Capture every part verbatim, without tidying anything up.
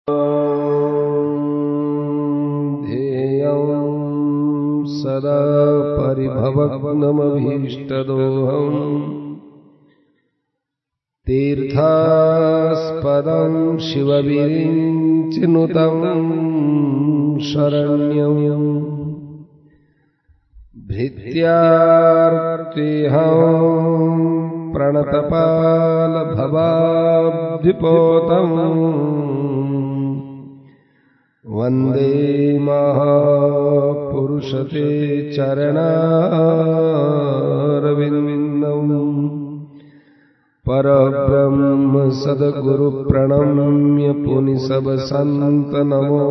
ध्येयं सदा परिभवग्नमभीष्टदोहम् तीर्थास्पदं शिवविरिञ्चिनुतं शरण्यं भृत्यार्तेऽहं प्रणतपालभवाब्धिपोतम् वन्दे महापुरुषते चरणारविन्दम् परब्रह्म सद्गुरु प्रणम्य पुनि सब संत नमो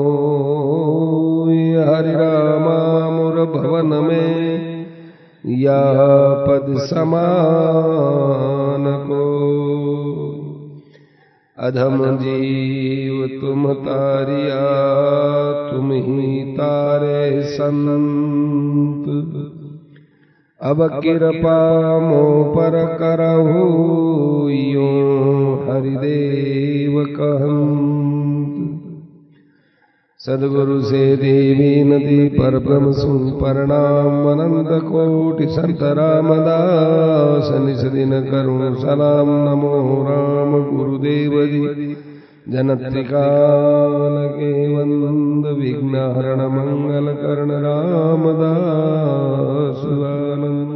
हरि रामामुर भवन में या पद समान को अधम जीव तुम तारिया तुम ही तारे संत अब कृपा मो पर करहु यूं हरिदेव कहंत सदगुरु से देवी नदी पर ब्रह्म सुन प्रणाम अनंत कोटि संत रामदास निज दिन करुण सलाम नमो राम गुरुदेव जी जनत्रिकाल के वंद विघ्न हरण मंगल कर्ण रामदास आनंद।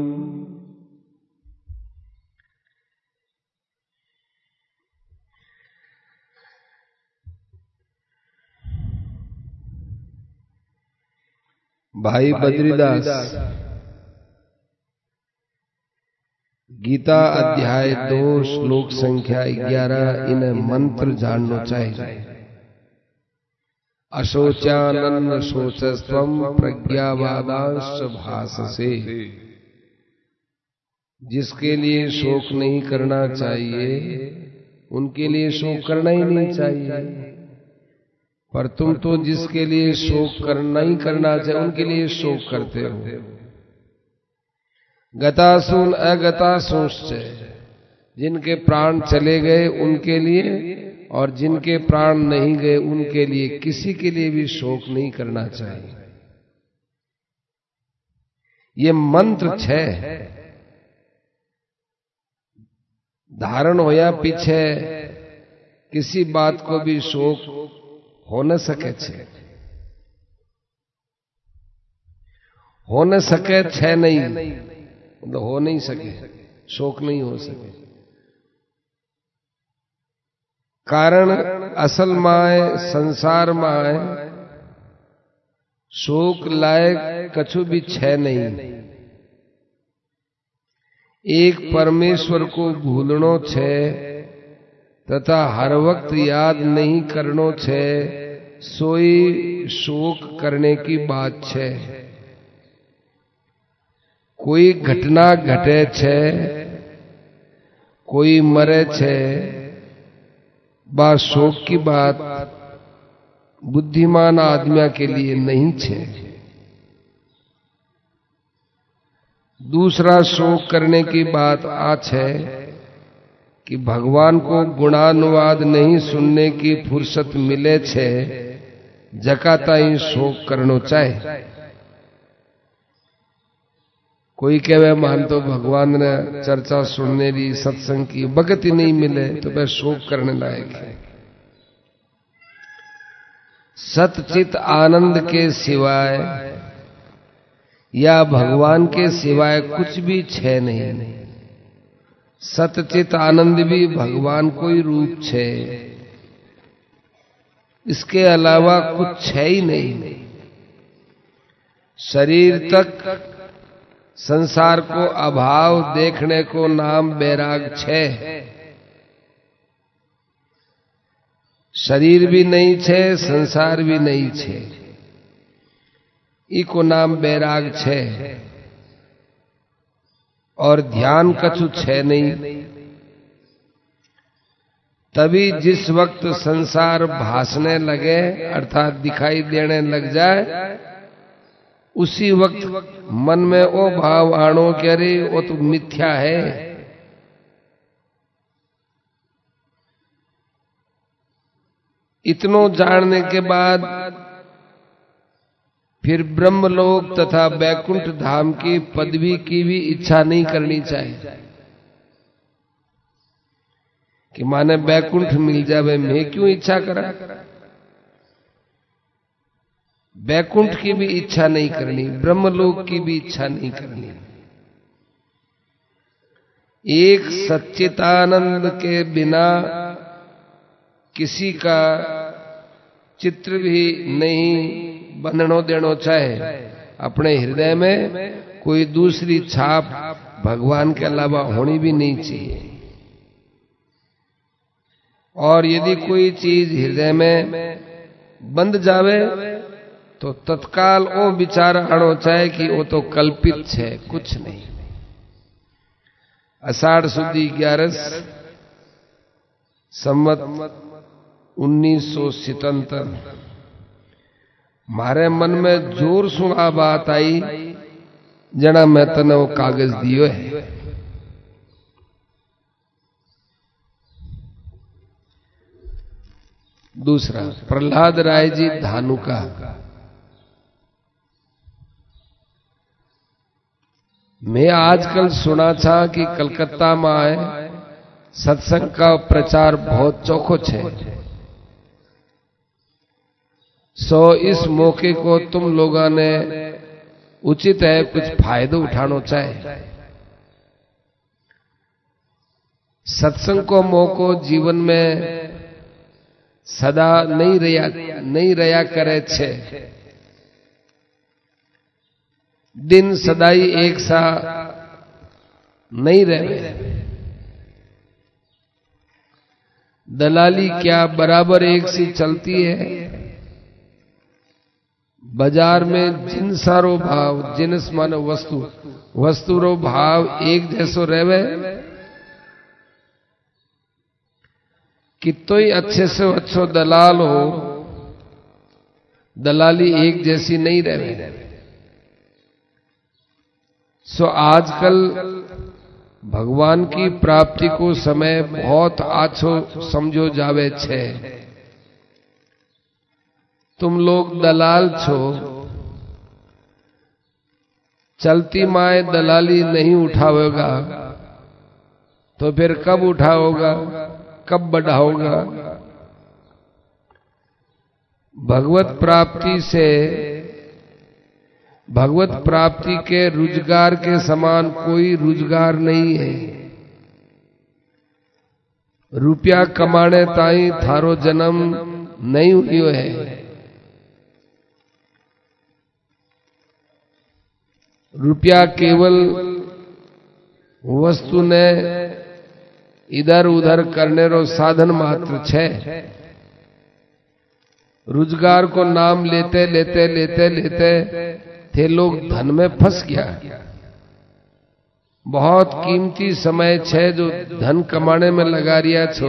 भाई बद्रीदास गीता अध्याय दो श्लोक संख्या ग्यारह इन मंत्र जानना चाहिए। अशोचानन्न शोचस्त्वं प्रज्ञावादांश्च भाससे। जिसके लिए शोक नहीं करना चाहिए उनके लिए शोक करना ही नहीं चाहिए, पर तुम तो जिसके लिए शोक करना ही करना चाहिए उनके लिए शोक करते हो। गतासून अगतासूंश्च, जिनके प्राण चले गए उनके लिए और जिनके प्राण नहीं गए उनके लिए किसी के लिए भी शोक नहीं करना चाहिए। ये मंत्र छह धारण होया पीछे किसी बात को भी शोक हो न सके छे, हो न सके छे नहीं मतलब हो नहीं सके, शोक नहीं हो सके। कारण असल माए संसार माए शोक लायक कछु भी छे नहीं। एक परमेश्वर को भूलनो छे तथा हर वक्त याद नहीं करनो छे, सोई शोक करने की बात छे। कोई घटना घटे छे, कोई मरे छे, बा शोक की बात बुद्धिमान आदमिया के लिए नहीं छे। दूसरा शोक करने की बात आज है कि भगवान को गुणानुवाद नहीं सुनने की फुर्सत मिले छे, जकाता ही शोक करनो चाहे। कोई कहे मान तो भगवान ने चर्चा सुनने ली सत्संग की बगत ही नहीं मिले तो वह शोक करने लायक है। सतचित आनंद के सिवाय या भगवान के सिवाय कुछ भी छे नहीं। सतचित आनंद भी भगवान को ही रूप छे, इसके अलावा कुछ छे ही नहीं। शरीर तक संसार को अभाव देखने को नाम बैराग छे। शरीर भी नहीं छे, संसार भी नहीं छे, इको नाम बैराग छे। और ध्यान कछु छे नहीं। तभी जिस वक्त संसार भासने लगे अर्थात दिखाई देने लग जाए, उसी वक्त मन में ओ भाव आणो कि अरे वो तो मिथ्या है। इतनो जानने के बाद फिर ब्रह्मलोक तथा वैकुंठ धाम की पदवी की भी इच्छा नहीं करनी चाहिए कि माने वैकुंठ मिल जावे, मैं क्यों इच्छा करा। वैकुंठ की भी इच्छा नहीं करनी, ब्रह्मलोक की भी इच्छा नहीं करनी। एक सच्चिदानंद के बिना किसी का चित्र भी नहीं बननो देनो चाहे। अपने हृदय में कोई दूसरी छाप भगवान के अलावा होनी भी नहीं चाहिए। और यदि कोई चीज हृदय में बंद जावे तो तत्काल वो विचार आनो चाहे कि वो तो कल्पित है, कुछ नहीं। आषाढ़ सुदी ग्यारस संवत उन्नीस सौ सतहत्तर मारे मन में जोर सु आ बात आई, जना मैं तने वो कागज दियो है। दूसरा प्रहलाद राय जी धानुका। मैं आजकल सुना था कि कलकत्ता में आए सत्संग का प्रचार बहुत चौखो है। सो इस मौके को तुम लोगों ने उचित है कुछ फायदा उठाना चाहे। सत्संग को मौको जीवन में सदा नहीं रया नहीं रया करे छे। दिन सदाई एक सा नहीं रहे। दलाली क्या बराबर एक सी चलती है। बाजार में जिन सारो भाव, जिनस मानो वस्तु, वस्तु रो भाव एक जैसो रहे। कितो ही अच्छे से अच्छो दलाल हो, दलाली एक जैसी नहीं रहे। सो आजकल भगवान की प्राप्ति को समय बहुत आछो समझो जावे छे। तुम लोग दलाल छो, चलती माए दलाली नहीं उठावेगा तो फिर कब उठाओगा, कब बढ़ाओगा। भगवत प्राप्ति से, भगवत प्राप्ति के रोजगार के समान कोई रोजगार नहीं है। रुपया कमाने ताई थारो जन्म नहीं हुई है। रुपया केवल वस्तु ने इधर उधर करने रो साधन मात्र छे। रोजगार को नाम लेते लेते लेते लेते थे लोग धन में फंस गया। बहुत कीमती समय छे जो धन कमाने में लगा रिया छो,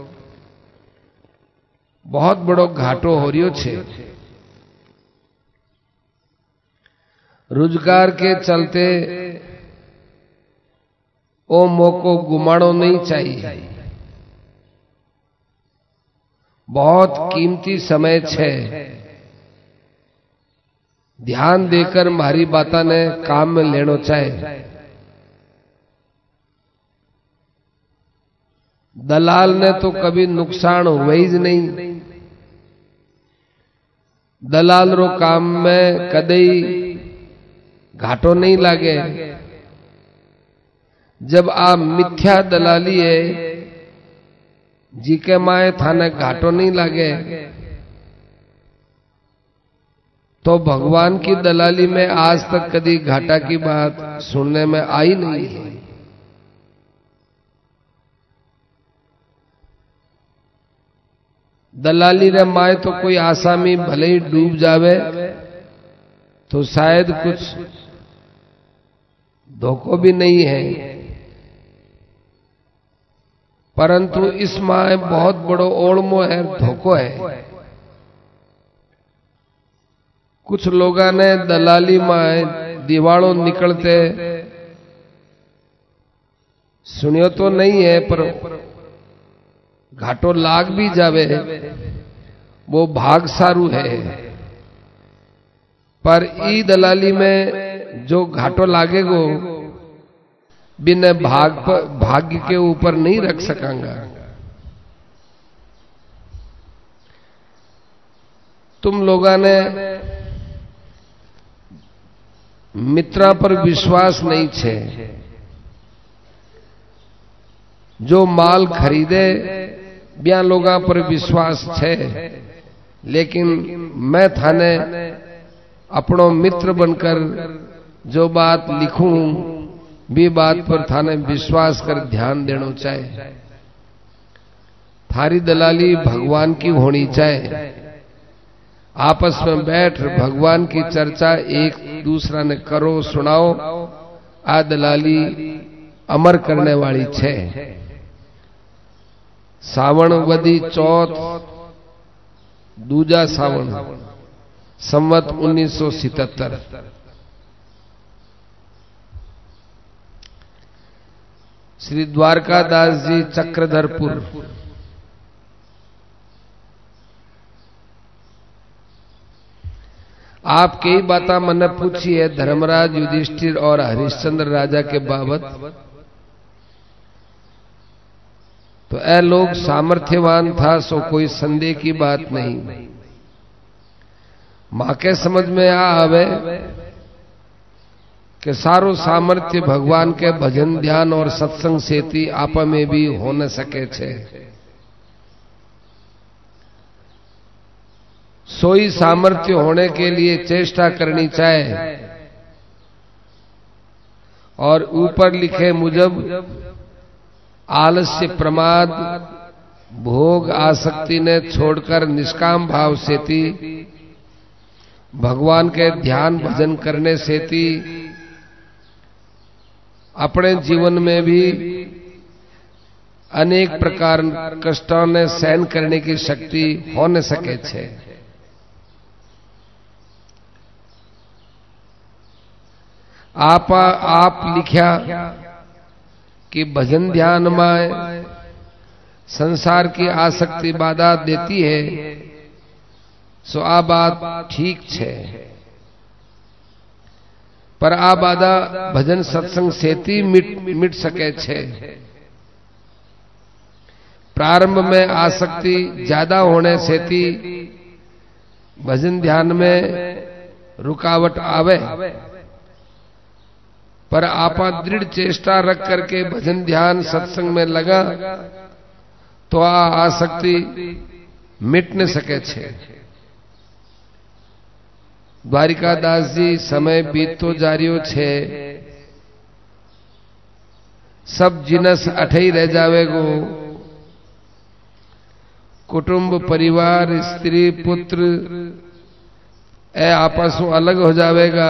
बहुत बड़ो घाटो हो रियो छे। रोजगार के चलते ओ मौको गुमानो नहीं चाहिए। बहुत कीमती समय छे। ध्यान देकर मारी बाता ने काम में लेनो चाहे। दलाल ने तो कभी नुकसान हुआ ही नहीं। दलाल रो काम में कदई घाटो नहीं लागे। जब आप मिथ्या दलाली है जी के माए थाने घाटो नहीं लागे तो भगवान की दलाली में आज तक कभी घाटा की बात सुनने में आई नहीं है। दलाली रे माए तो कोई आसामी भले ही डूब जावे तो शायद कुछ धोखो भी नहीं है, परंतु इस माए बहुत बड़ो ओळमो है, धोखो है। कुछ लोगों ने दलाली माए दिवालों निकलते सुनियो तो नहीं है, पर घाटो लाग भी जावे वो भाग सारू है, पर ई दलाली में जो घाटो लागेगो बिना भाग पर भाग्य के ऊपर नहीं रख सकांगा। तुम लोगों ने मित्रा पर विश्वास नहीं छे, जो माल खरीदे ब्या लोगा पर विश्वास छे, लेकिन मैं थाने अपनो मित्र बनकर जो बात लिखूं भी बात पर थाने विश्वास कर ध्यान देना चाहे। थारी दलाली भगवान की होनी चाहे। आपस में बैठ भगवान की चर्चा एक दूसरा ने करो, सुनाओ। आ दलाली अमर करने वाली छे। सावण वदी चौथ दूजा सावण संवत उन्नीस सौ सितहत्तर। श्री द्वारकादास जी चक्रधरपुर। आप कई बातें मैंने पूछी है धर्मराज युधिष्ठिर और हरिश्चंद्र राजा के बाबत, तो ए लोग सामर्थ्यवान था सो कोई संदेह की बात नहीं। मां के समझ में आ आवे कि सारो सामर्थ्य भगवान के भजन ध्यान और सत्संग सेती आप में भी हो न सके छे। सोई सामर्थ्य होने के लिए चेष्टा करनी चाहिए और ऊपर लिखे मुजब आलस्य प्रमाद भोग आसक्ति ने छोड़कर निष्काम भाव सेती भगवान के ध्यान भजन करने सेती अपने जीवन में भी अनेक प्रकार कष्टों ने सहन करने की शक्ति हो न सके छे। आप आप लिखा कि भजन ध्यान में संसार की आसक्ति बाधा देती है, सो आ बात ठीक छे, पर आ बाधा भजन सत्संग सेती मिट मिट सके छे। प्रारंभ में आसक्ति ज्यादा होने सेती भजन ध्यान में रुकावट आवे, पर आपा दृढ़ चेष्टा रख करके भजन ध्यान सत्संग में लगा तो आ आसक्ति मिट न सके छे। द्वारिकादास जी समय बीत तो जारियो छे, सब जिनस अठई रह जावेगो। कुटुंब परिवार स्त्री पुत्र ए आपस में अलग हो जावेगा।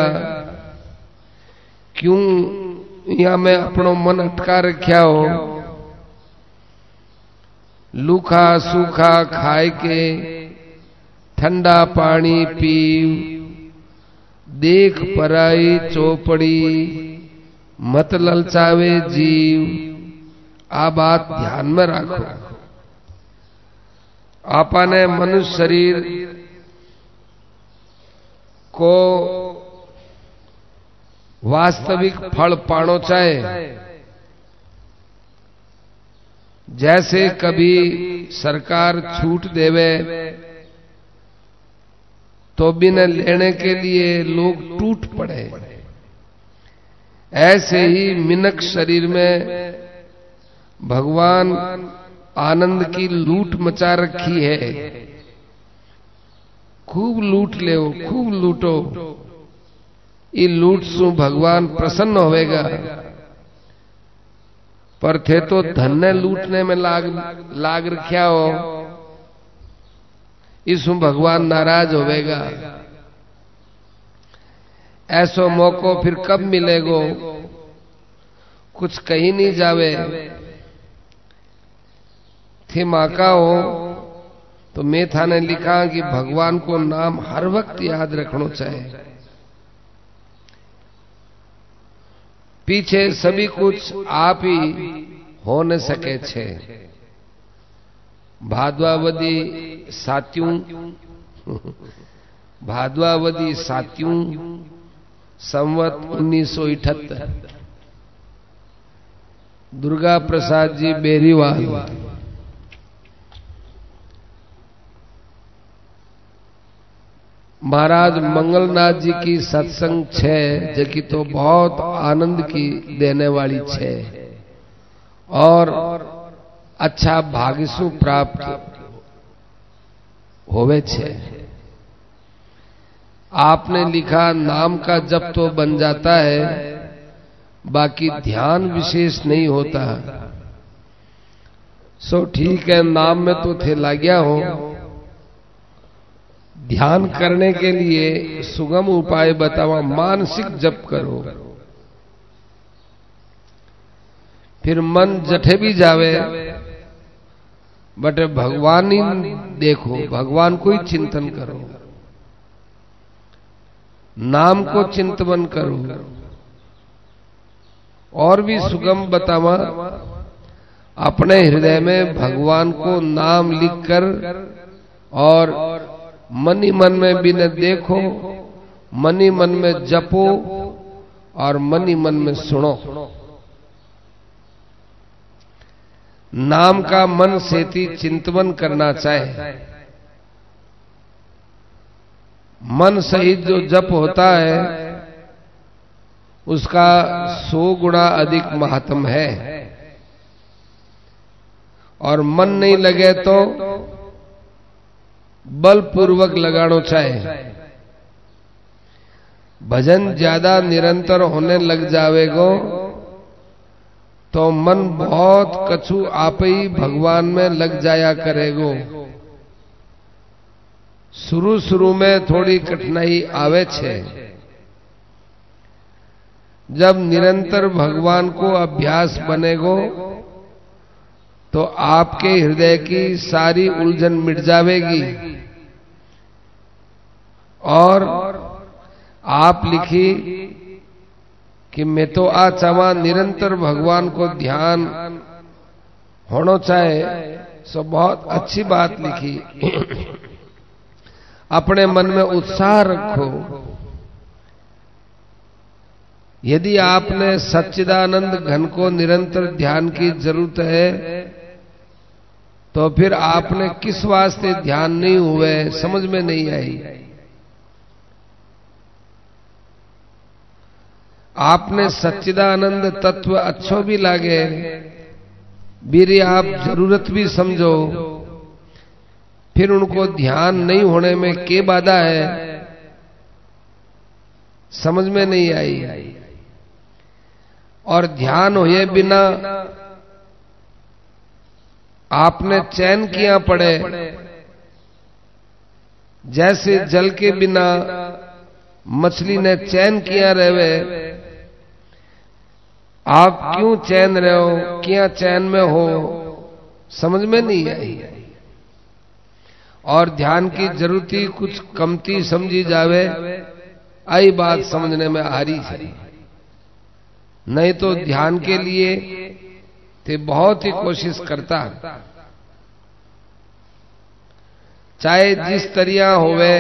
क्यों यहां मैं अपनो मन अटका रख्या हो, लूखा सूखा खाए के ठंडा पानी पी, देख पराई चौपड़ी मत ललचावे जीव। आ बात ध्यान में रखो। आपने मनुष्य शरीर को वास्तविक फल पानो चाहे। जैसे कभी सरकार छूट देवे तो बिना लेने के लिए लोग टूट पड़े, ऐसे ही मिनक शरीर में भगवान आनंद की लूट मचा रखी है। खूब लूट ले, खूब लूटो। ये लूट सु भगवान प्रसन्न होवेगा, पर थे तो धन ने लूटने में लाग लाग रख्या हो, इसु भगवान नाराज होवेगा। ऐसो मौको फिर कब मिलेगो, कुछ कहीं नहीं जावे। थे माका हो तो मैं थाने लिखा कि भगवान को नाम हर वक्त याद रखना चाहिए। पीछे सभी कुछ आप ही हो न सके छे। भाद्वावदी सात्यूं भाद्वावदी सात्यूं संवत उन्नीस सौ इठहत्तर। दुर्गा प्रसाद जी बेरीवाल। महाराज मंगलनाथ जी की सत्संग छह जो कि तो बहुत आनंद की देने वाली छह और अच्छा भाग्यसु प्राप्त होवे छे। आपने लिखा नाम का जप तो बन जाता है, बाकी ध्यान विशेष नहीं होता। सो ठीक है, नाम में तो थे लाग्या हो, ध्यान करने के लिए सुगम उपाय बतावा। मानसिक जप करो, फिर मन जठे भी जावे बट भगवान ही देखो, भगवान को ही चिंतन करो, नाम को चिंतन करो। और भी सुगम बतावा, अपने हृदय में भगवान को नाम लिखकर और मन ही मन में भी न देखो, मन ही मन में जपो और मन ही मन में सुनो। नाम का मन सेती चिंतन करना चाहे। मन सहित जो जप होता है उसका सौ गुना अधिक महात्म है। और मन नहीं लगे तो बलपूर्वक लगानो चाहे। भजन ज्यादा निरंतर होने लग जावेगो तो मन बहुत कछु आप ही भगवान में लग जाया करेगो। शुरू शुरू में थोड़ी कठिनाई आवे छे, जब निरंतर भगवान को अभ्यास बनेगो तो आपके हृदय की सारी उलझन मिट जावेगी। और आप लिखी कि मैं तो आ चावा निरंतर भगवान को ध्यान होना चाहे, सो बहुत अच्छी बात लिखी। अपने मन में उत्साह रखो। यदि आपने सच्चिदानंद घन को निरंतर ध्यान की जरूरत है तो फिर आपने किस वास्ते ध्यान नहीं हुए समझ में नहीं आई। आपने सच्चिदानंद तत्व अच्छो भी लागे, बीरी आप जरूरत भी समझो, फिर उनको ध्यान नहीं होने में के बाधा है समझ में नहीं आई। और ध्यान हुए बिना आपने चैन किया पड़े, जैसे जल के बिना मछली ने चैन किया रहे। आप क्यों चैन रहे हो, क्या चैन में हो समझ में नहीं आई। और ध्यान की जरूरत कुछ कमती समझी जावे, आई बात समझने में आ रही है। नहीं तो ध्यान के लिए ते बहुत ही कोशिश करता, चाहे जिस तरिया होवे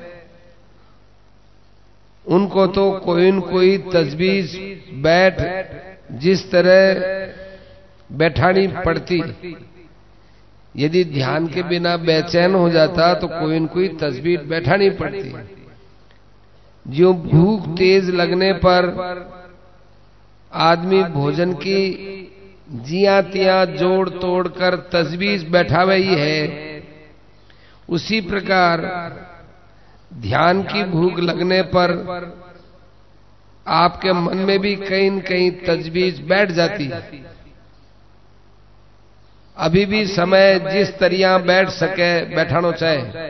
उनको तो कोई न कोई तजवीज बैठ जिस तरह बैठानी पड़ती। यदि ध्यान के बिना बेचैन हो जाता तो कोई न कोई तस्वीर बैठानी पड़ती। जो भूख तेज लगने पर आदमी भोजन की जिया तिया जोड़ तोड़ कर तजवीज बैठावे ही है, उसी प्रकार ध्यान की भूख लगने पर आपके मन में भी कहीं न कहीं तजवीज बैठ जाती। अभी भी समय जिस तरिया बैठ सके बैठानो चाहे।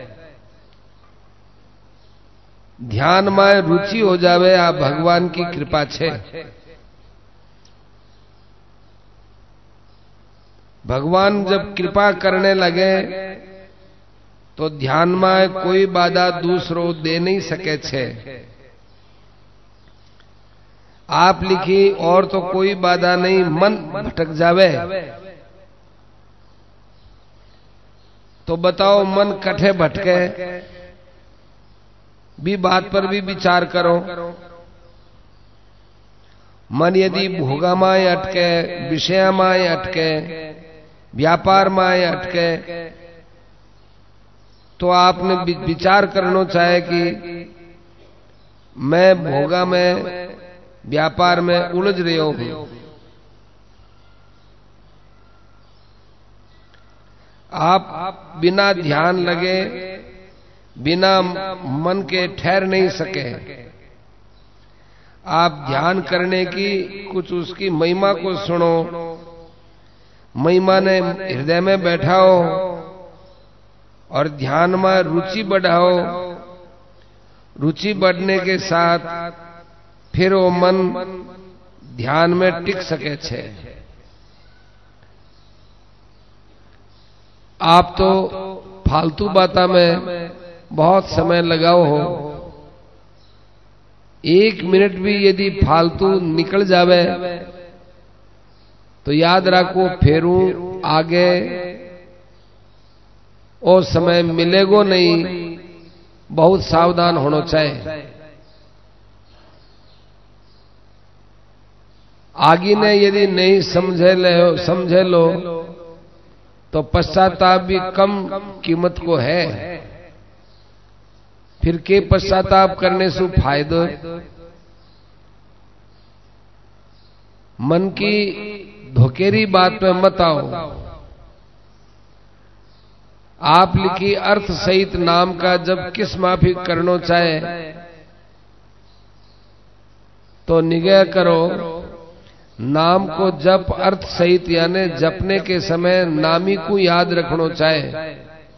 ध्यान में रुचि हो जावे, आप भगवान की कृपा छे। भगवान जब कृपा करने लगे तो ध्यान में कोई बाधा दूसरो दे नहीं सके छे। आप लिखी और तो कोई बाधा नहीं, मन भटक जावे। तो बताओ मन कठे भटके भी बात पर भी विचार करो। मन यदि भोगामाय अटके, विषयमाय अटके, व्यापार माय अटके, तो आपने विचार करना चाहे कि मैं भोगा में, व्यापार में उलझ रही हूं। आप बिना ध्यान लगे, बिना मन के ठहर नहीं सके। आप ध्यान करने की कुछ उसकी महिमा को सुनो, महिमा ने हृदय में बैठाओ और ध्यान में रुचि बढ़ाओ। रुचि बढ़ने के साथ फिर वो मन ध्यान में टिक सके छे। आप तो फालतू बाता में बहुत समय लगाओ हो, एक मिनट भी यदि फालतू निकल जावे तो याद रखो फेरू आगे और समय मिलेगो नहीं। बहुत सावधान होना चाहिए। आगे ने यदि नहीं समझे ले समझे लो तो पश्चाताप भी कम कीमत को है। फिर के पश्चाताप करने से फायदो। मन की धोखेरी बात में मत आओ। आप लिखी अर्थ सहित नाम का जब किस माफी करना चाहे तो निगह करो। नाम को जप अर्थ सहित यानी जपने के समय नामी को याद रखना चाहे।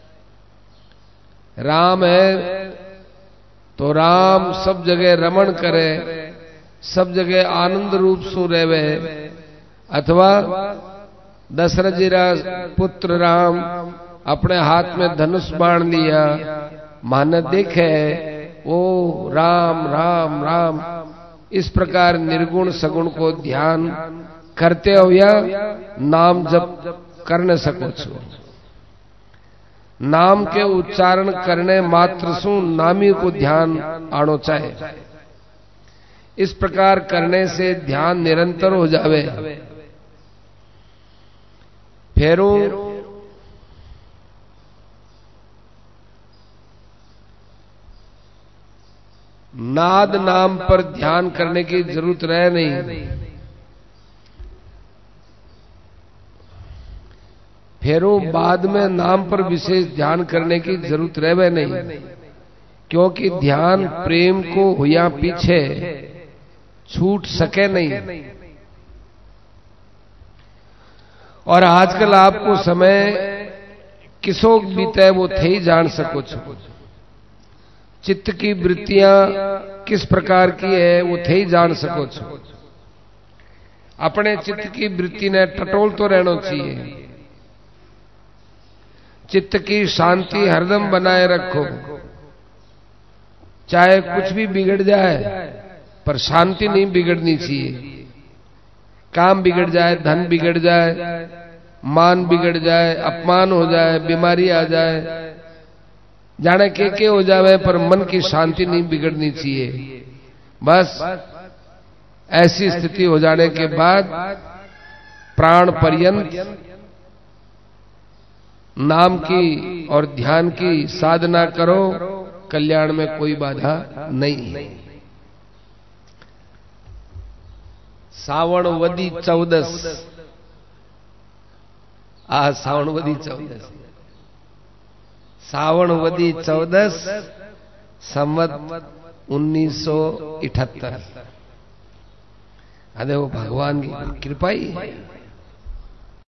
राम है तो राम सब जगह रमण करे, सब जगह आनंद रूप सु रेवे। अथवा दशरथ जी रा पुत्र राम अपने हाथ में धनुष बाण लिया, माने देखे ओ राम राम राम। इस प्रकार निर्गुण सगुण को ध्यान करते हो या नाम जप कर न सको छो। नाम के उच्चारण करने मात्र सु नामी को ध्यान आनो चाहे। इस प्रकार करने से ध्यान निरंतर हो जावे। फेरू नाद नाम पर ध्यान करने की जरूरत रहे नहीं। फेरू बाद में नाम पर विशेष ध्यान करने की जरूरत रहे नहीं, क्योंकि ध्यान प्रेम को हुआ पीछे छूट सके नहीं। और आजकल आपको समय किसो बीते वो थे ही जान सको छो। चित्त की वृत्तियां किस प्रकार की है वो थे ही जान सको छो। अपने चित्त की वृत्ति ने टटोल तो रहना चाहिए। चित्त की शांति हरदम बनाए रखो। चाहे कुछ भी बिगड़ जाए पर शांति नहीं बिगड़नी चाहिए। काम बिगड़ जाए, धन बिगड़ जाए, मान बिगड़ जाए, अपमान हो जाए, बीमारी आ जाए, जाने के के हो जावे, पर मन की शांति नहीं बिगड़नी चाहिए। बस ऐसी स्थिति हो जाने के बाद प्राण पर्यंत नाम की और ध्यान की साधना करो, कल्याण में कोई बाधा नहीं है। सावण वदी चौदस, आ सावण वदी चौदस, सावण वदी चौदस संवत उन्नीस सौ इठहत्तर। अरे वो भगवान की कृपा ही है।